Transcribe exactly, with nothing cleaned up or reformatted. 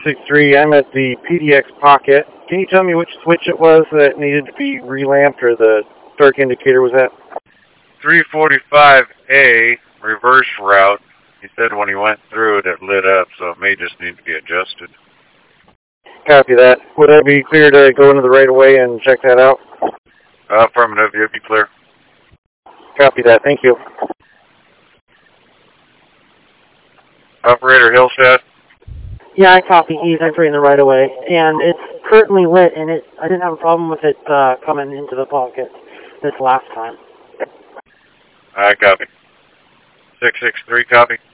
six three, I'm at the P D X Pocket. Can you tell me which switch it was that needed to be relamped or the dark indicator was at? three forty-five A, reverse route. He said when he went through it, it lit up, so it may just need to be adjusted. Copy that. Would I be clear to go into the right-of-way and check that out? Uh, affirmative, you'll be clear. Copy that. Thank you. Operator Hillstead? Yeah, I copy. He's entering the right-of-way, and it's currently lit, and it I didn't have a problem with it uh, coming into the pocket this last time. I copy. six six three, copy.